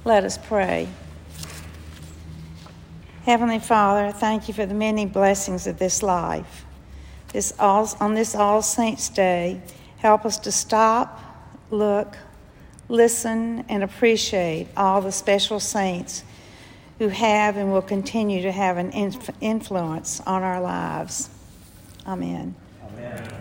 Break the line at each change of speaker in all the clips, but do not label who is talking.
Let us pray. Heavenly Father, thank you for the many blessings of this life. On this All Saints' Day, help us to stop, look, listen, and appreciate all the special saints who have and will continue to have an influence on our lives. Amen.
Amen.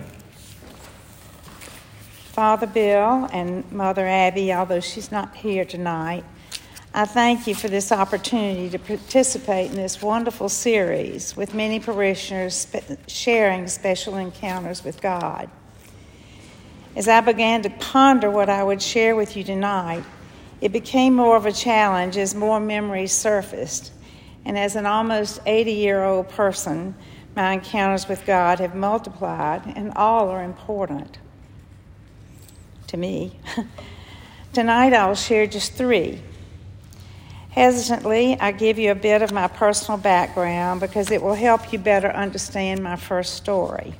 Father Bill and Mother Abby, although she's not here tonight, I thank you for this opportunity to participate in this wonderful series with many parishioners sharing special encounters with God. As I began to ponder what I would share with you tonight, it became more of a challenge as more memories surfaced. And as an almost 80-year-old person, my encounters with God have multiplied, and all are important to me. Tonight I'll share just 3. Hesitantly, I give you a bit of my personal background because it will help you better understand my first story.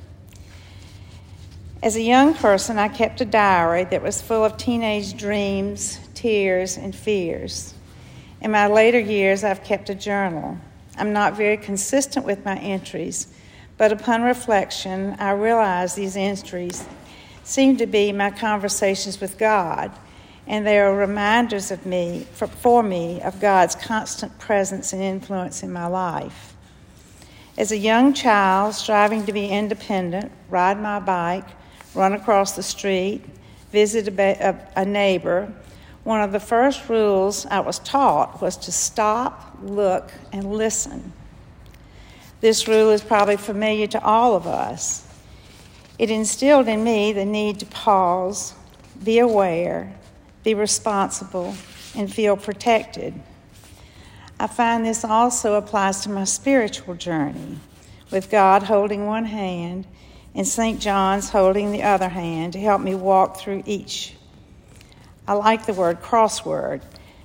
As a young person, I kept a diary that was full of teenage dreams, tears, and fears. In my later years, I've kept a journal. I'm not very consistent with my entries, but upon reflection, I realize these entries seem to be my conversations with God, and they are reminders of for me of God's constant presence and influence in my life. As a young child, striving to be independent, ride my bike, run across the street, visit a neighbor, one of the first rules I was taught was to stop, look, and listen. This rule is probably familiar to all of us. It instilled in me the need to pause, be aware, be responsible, and feel protected. I find this also applies to my spiritual journey, with God holding one hand and St. John's holding the other hand to help me walk through each. I like the word crossroad,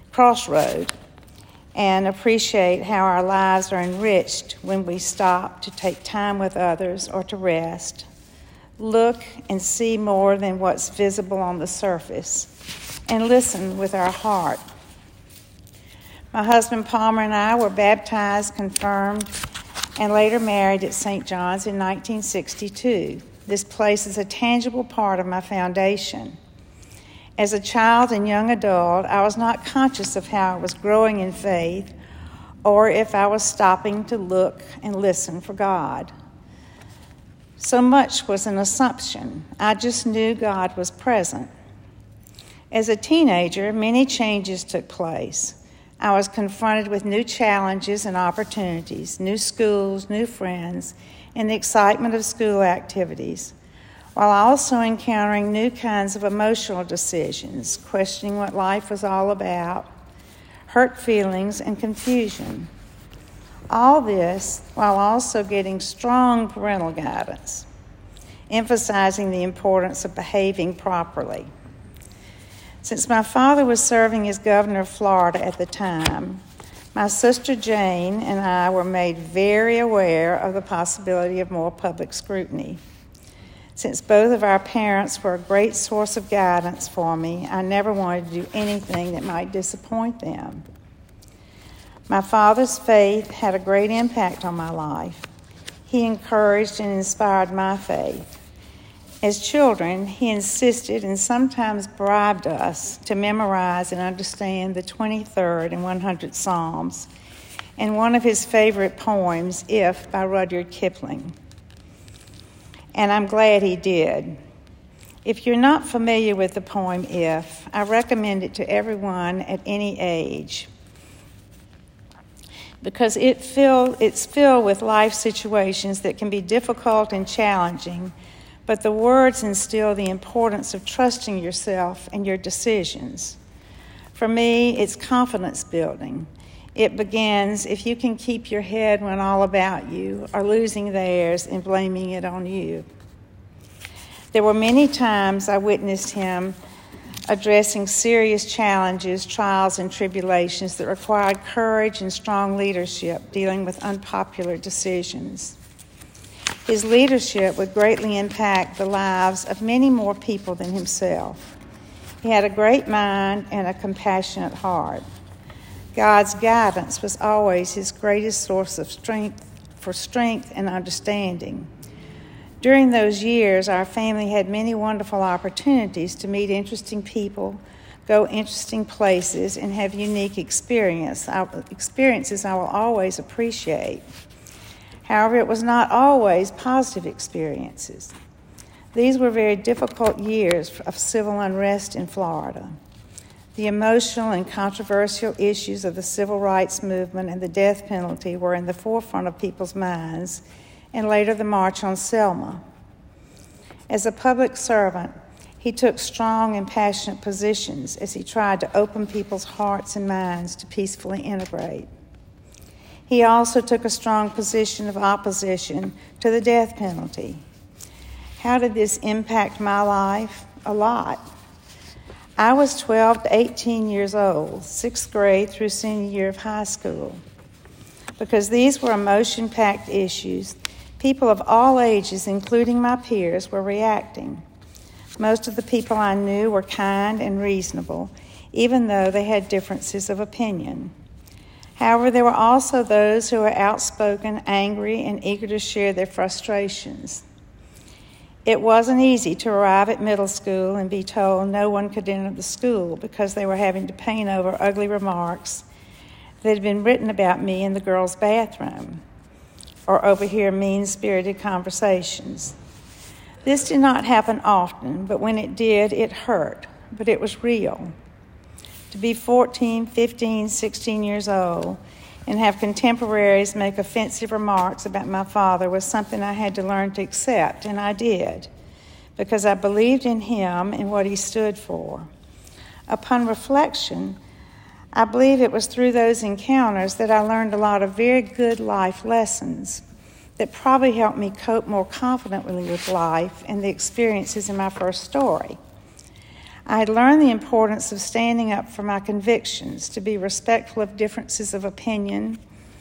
and appreciate how our lives are enriched when we stop to take time with others or to rest, look and see more than what's visible on the surface, and listen with our heart. My husband Palmer and I were baptized, confirmed, and later married at St. John's in 1962. This place is a tangible part of my foundation. As a child and young adult, I was not conscious of how I was growing in faith or if I was stopping to look and listen for God. So much was an assumption. I just knew God was present. As a teenager, many changes took place. I was confronted with new challenges and opportunities, new schools, new friends, and the excitement of school activities, while also encountering new kinds of emotional decisions, questioning what life was all about, hurt feelings, and confusion. All this while also getting strong parental guidance, emphasizing the importance of behaving properly. Since my father was serving as governor of Florida at the time, my sister Jane and I were made very aware of the possibility of more public scrutiny. Since both of our parents were a great source of guidance for me, I never wanted to do anything that might disappoint them. My father's faith had a great impact on my life. He encouraged and inspired my faith. As children, he insisted and sometimes bribed us to memorize and understand the 23rd and 100th Psalms and one of his favorite poems, If, by Rudyard Kipling. And I'm glad he did. If you're not familiar with the poem If, I recommend it to everyone at any age because it's filled with life situations that can be difficult and challenging, but the words instill the importance of trusting yourself and your decisions. For me, it's confidence building. It begins if you can keep your head when all about you are losing theirs and blaming it on you. There were many times I witnessed him addressing serious challenges, trials, and tribulations that required courage and strong leadership dealing with unpopular decisions. His leadership would greatly impact the lives of many more people than himself. He had a great mind and a compassionate heart. God's guidance was always his greatest source of strength and understanding. During those years, our family had many wonderful opportunities to meet interesting people, go interesting places, and have unique experiences I will always appreciate. However, it was not always positive experiences. These were very difficult years of civil unrest in Florida. The emotional and controversial issues of the civil rights movement and the death penalty were in the forefront of people's minds, and later the March on Selma. As a public servant, he took strong and passionate positions as he tried to open people's hearts and minds to peacefully integrate. He also took a strong position of opposition to the death penalty. How did this impact my life? A lot. I was 12 to 18 years old, 6th grade through senior year of high school. Because these were emotion-packed issues, people of all ages, including my peers, were reacting. Most of the people I knew were kind and reasonable, even though they had differences of opinion. However, there were also those who were outspoken, angry, and eager to share their frustrations. It wasn't easy to arrive at middle school and be told no one could enter the school because they were having to paint over ugly remarks that had been written about me in the girls' bathroom, or overhear mean-spirited conversations. This did not happen often, but when it did, it hurt, but it was real. To be 14, 15, 16 years old and have contemporaries make offensive remarks about my father was something I had to learn to accept, and I did, because I believed in him and what he stood for. Upon reflection, I believe it was through those encounters that I learned a lot of very good life lessons that probably helped me cope more confidently with life and the experiences in my first story. I had learned the importance of standing up for my convictions, to be respectful of differences of opinion,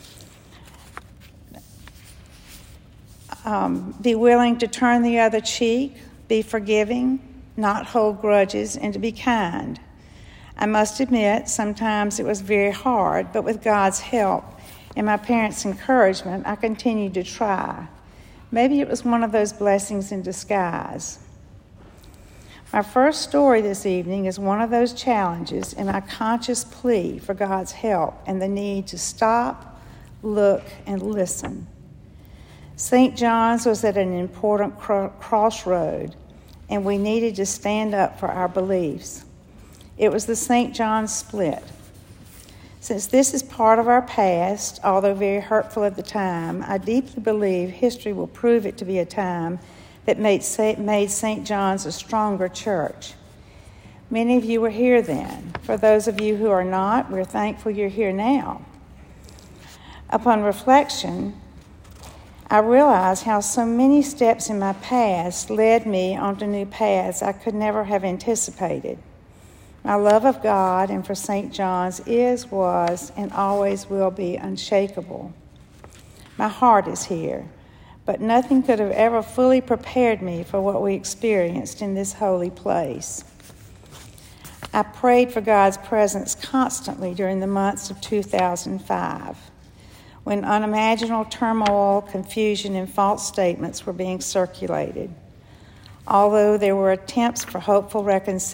be willing to turn the other cheek, be forgiving, not hold grudges, and to be kind. I must admit, sometimes it was very hard, but with God's help and my parents' encouragement, I continued to try. Maybe it was one of those blessings in disguise. My first story this evening is one of those challenges in my conscious plea for God's help and the need to stop, look, and listen. St. John's was at an important crossroad, and we needed to stand up for our beliefs. It was the St. John's split. Since this is part of our past, although very hurtful at the time, I deeply believe history will prove it to be a time that made St. John's a stronger church. Many of you were here then. For those of you who are not, we're thankful you're here now. Upon reflection, I realized how so many steps in my past led me onto new paths I could never have anticipated. My love of God and for St. John's is, was, and always will be unshakable. My heart is here, but nothing could have ever fully prepared me for what we experienced in this holy place. I prayed for God's presence constantly during the months of 2005, when unimaginable turmoil, confusion, and false statements were being circulated. Although there were attempts for hopeful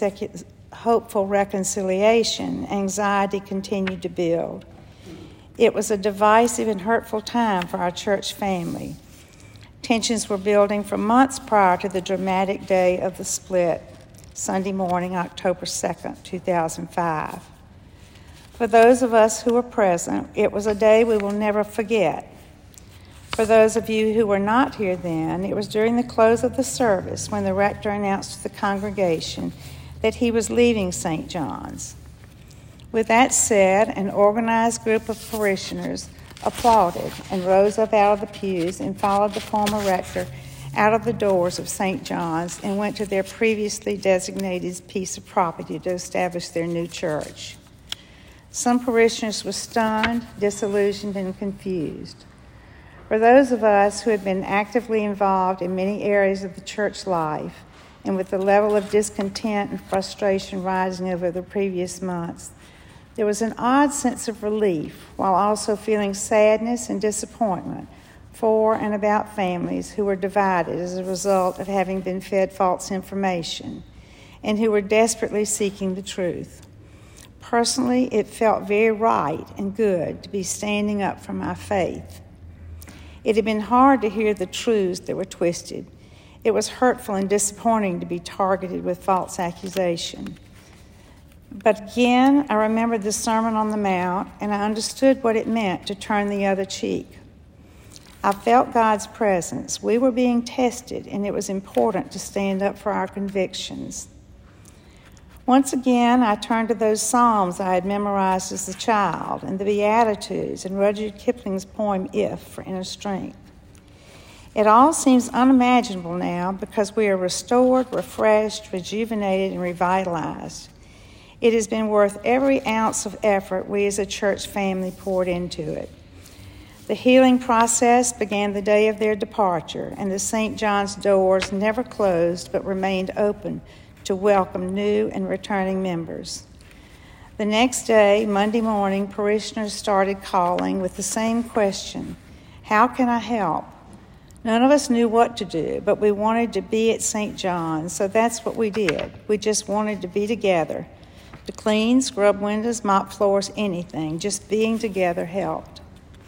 reconciliation, anxiety continued to build. It was a divisive and hurtful time for our church family. Tensions were building for months prior to the dramatic day of the split, Sunday morning, October 2nd, 2005. For those of us who were present, it was a day we will never forget. For those of you who were not here then, it was during the close of the service when the rector announced to the congregation that he was leaving St. John's. With that said, an organized group of parishioners applauded and rose up out of the pews and followed the former rector out of the doors of St. John's and went to their previously designated piece of property to establish their new church. Some parishioners were stunned, disillusioned, and confused. For those of us who had been actively involved in many areas of the church life, and with the level of discontent and frustration rising over the previous months, There was an odd sense of relief, while also feeling sadness and disappointment for and about families who were divided as a result of having been fed false information and who were desperately seeking the truth. Personally, it felt very right and good to be standing up for my faith. It had been hard to hear the truths that were twisted. It was hurtful and disappointing to be targeted with false accusation. But again, I remembered the Sermon on the Mount, and I understood what it meant to turn the other cheek. I felt God's presence. We were being tested, and it was important to stand up for our convictions. Once again, I turned to those Psalms I had memorized as a child, and the Beatitudes, and Rudyard Kipling's poem, If, for inner strength. It all seems unimaginable now because we are restored, refreshed, rejuvenated, and revitalized. It has been worth every ounce of effort we as a church family poured into it. The healing process began the day of their departure, and the St. John's doors never closed but remained open to welcome new and returning members. The next day, Monday morning, parishioners started calling with the same question, "How can I help?" None of us knew what to do, but we wanted to be at St. John's, so that's what we did. We just wanted to be together. To clean, scrub windows, mop floors, anything. Just being together helped.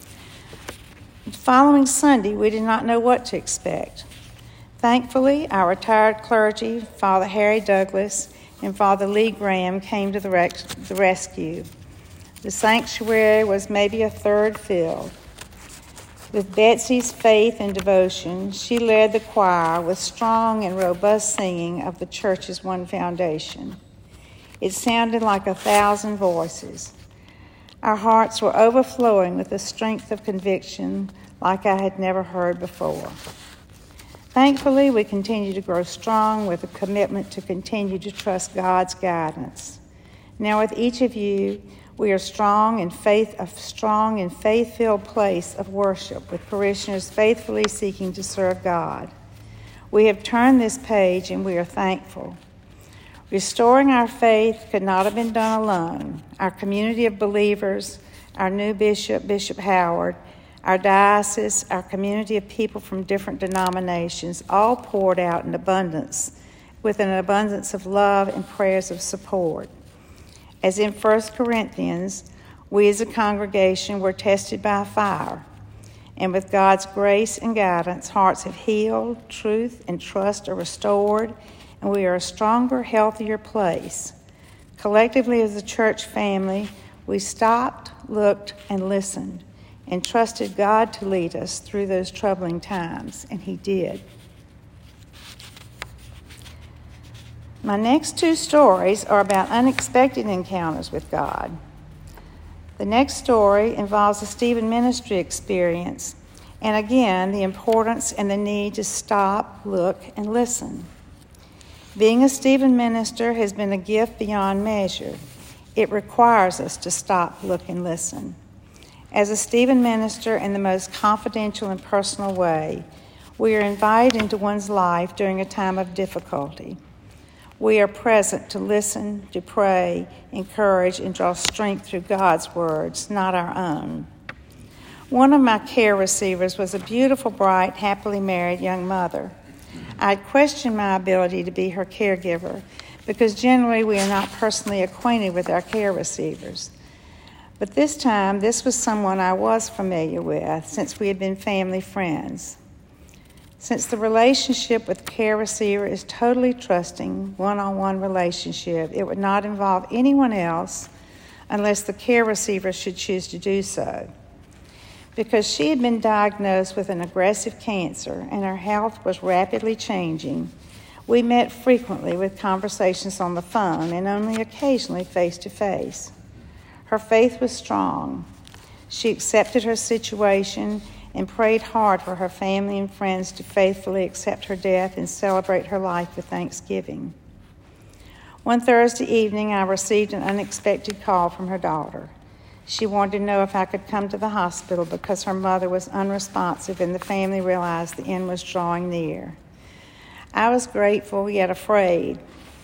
The following Sunday, we did not know what to expect. Thankfully, our retired clergy, Father Harry Douglas and Father Lee Graham, came to the rescue. The sanctuary was maybe a third filled. With Betsy's faith and devotion, she led the choir with strong and robust singing of the church's one foundation. It sounded like 1,000 voices. Our hearts were overflowing with the strength of conviction like I had never heard before. Thankfully, we continue to grow strong with a commitment to continue to trust God's guidance. Now, with each of you, we are a strong and faith-filled place of worship with parishioners faithfully seeking to serve God. We have turned this page and we are thankful. Restoring our faith could not have been done alone. Our community of believers, our new bishop, Bishop Howard, our diocese, our community of people from different denominations, all poured out in abundance, with an abundance of love and prayers of support. As in 1 Corinthians, we as a congregation were tested by fire, and with God's grace and guidance, hearts have healed, truth and trust are restored, and we are a stronger, healthier place. Collectively as a church family, we stopped, looked, and listened, and trusted God to lead us through those troubling times, and He did. My next two stories are about unexpected encounters with God. The next story involves a Stephen ministry experience, and again, the importance and the need to stop, look, and listen. Being a Stephen minister has been a gift beyond measure. It requires us to stop, look, and listen. As a Stephen minister in the most confidential and personal way, we are invited into one's life during a time of difficulty. We are present to listen, to pray, encourage, and draw strength through God's words, not our own. One of my care receivers was a beautiful, bright, happily married young mother. I had questioned my ability to be her caregiver because generally we are not personally acquainted with our care receivers. But this time, this was someone I was familiar with since we had been family friends. Since the relationship with the care receiver is totally trusting, one-on-one relationship, it would not involve anyone else unless the care receiver should choose to do so. Because she had been diagnosed with an aggressive cancer and her health was rapidly changing, we met frequently with conversations on the phone and only occasionally face-to-face. Her faith was strong. She accepted her situation and prayed hard for her family and friends to faithfully accept her death and celebrate her life with thanksgiving. One Thursday evening, I received an unexpected call from her daughter. She wanted to know if I could come to the hospital because her mother was unresponsive and the family realized the end was drawing near. I was grateful yet afraid.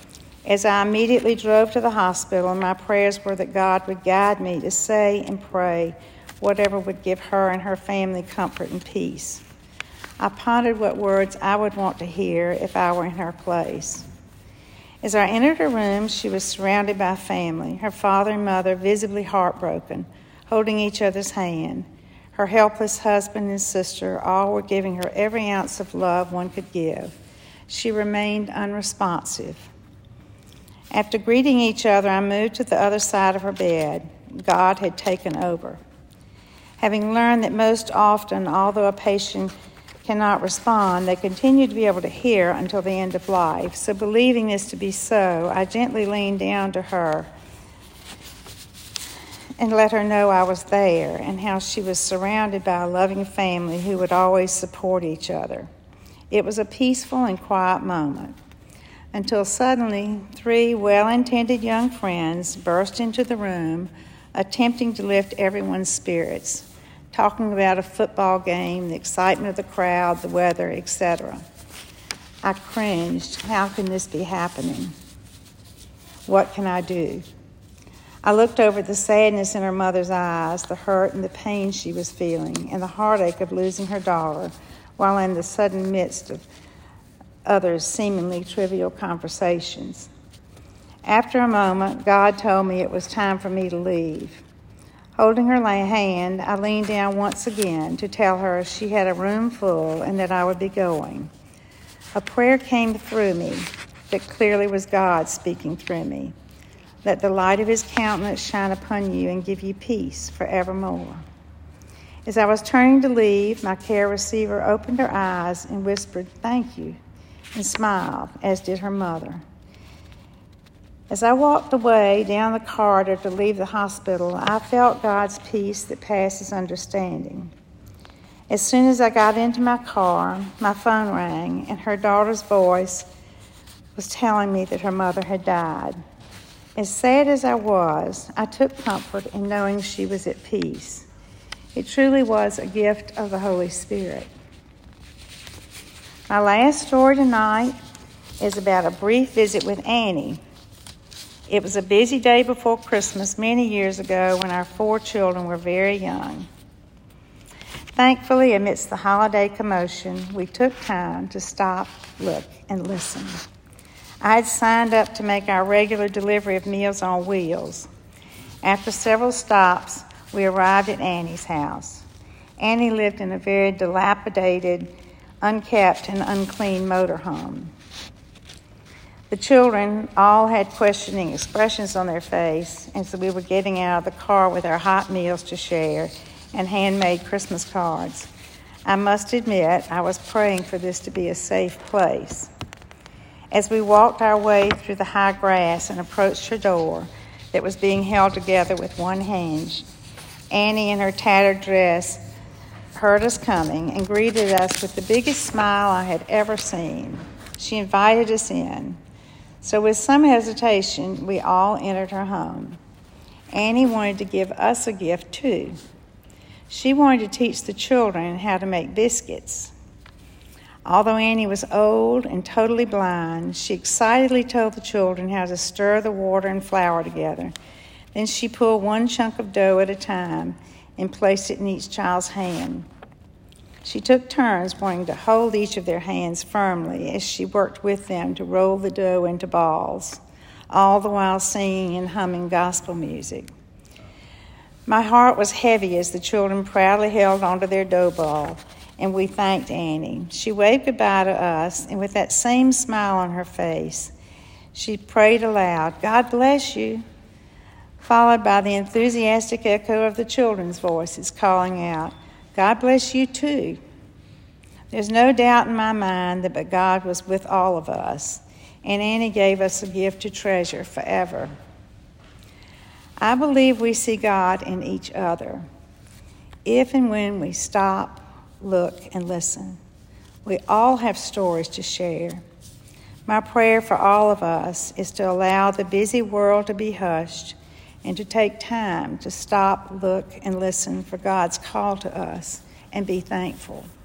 As I immediately drove to the hospital, my prayers were that God would guide me to say and pray whatever would give her and her family comfort and peace. I pondered what words I would want to hear if I were in her place. As I entered her room, she was surrounded by family, her father and mother visibly heartbroken, holding each other's hand. Her helpless husband and sister all were giving her every ounce of love one could give. She remained unresponsive. After greeting each other, I moved to the other side of her bed. God had taken over. Having learned that most often, although a patient cannot respond, they continue to be able to hear until the end of life. So believing this to be so, I gently leaned down to her and let her know I was there and how she was surrounded by a loving family who would always support each other. It was a peaceful and quiet moment until suddenly 3 well-intended young friends burst into the room, attempting to lift everyone's spirits, talking about a football game, the excitement of the crowd, the weather, etc. I cringed. How can this be happening? What can I do? I looked over the sadness in her mother's eyes, the hurt and the pain she was feeling, and the heartache of losing her daughter, while in the sudden midst of others' seemingly trivial conversations. After a moment, God told me it was time for me to leave. Holding her hand, I leaned down once again to tell her she had a room full and that I would be going. A prayer came through me that clearly was God speaking through me. Let the light of his countenance shine upon you and give you peace forevermore. As I was turning to leave, my care receiver opened her eyes and whispered, "Thank you," and smiled, as did her mother. As I walked away down the corridor to leave the hospital, I felt God's peace that passes understanding. As soon as I got into my car, my phone rang, and her daughter's voice was telling me that her mother had died. As sad as I was, I took comfort in knowing she was at peace. It truly was a gift of the Holy Spirit. My last story tonight is about a brief visit with Annie. It was a busy day before Christmas many years ago when our 4 children were very young. Thankfully, amidst the holiday commotion, we took time to stop, look, and listen. I had signed up to make our regular delivery of Meals on Wheels. After several stops, we arrived at Annie's house. Annie lived in a very dilapidated, unkept, and unclean motorhome. The children all had questioning expressions on their face, and so we were getting out of the car with our hot meals to share and handmade Christmas cards. I must admit, I was praying for this to be a safe place. As we walked our way through the high grass and approached her door that was being held together with one hinge, Annie, in her tattered dress, heard us coming and greeted us with the biggest smile I had ever seen. She invited us in. So with some hesitation, we all entered her home. Annie wanted to give us a gift too. She wanted to teach the children how to make biscuits. Although Annie was old and totally blind, she excitedly told the children how to stir the water and flour together. Then she pulled one chunk of dough at a time and placed it in each child's hand. She took turns wanting to hold each of their hands firmly as she worked with them to roll the dough into balls, all the while singing and humming gospel music. My heart was heavy as the children proudly held onto their dough ball, and we thanked Annie. She waved goodbye to us, and with that same smile on her face, she prayed aloud, "God bless you," followed by the enthusiastic echo of the children's voices calling out, "God bless you too." There's no doubt in my mind that God was with all of us, and Annie gave us a gift to treasure forever. I believe we see God in each other. If and when we stop, look, and listen, we all have stories to share. My prayer for all of us is to allow the busy world to be hushed and to take time to stop, look, and listen for God's call to us and be thankful.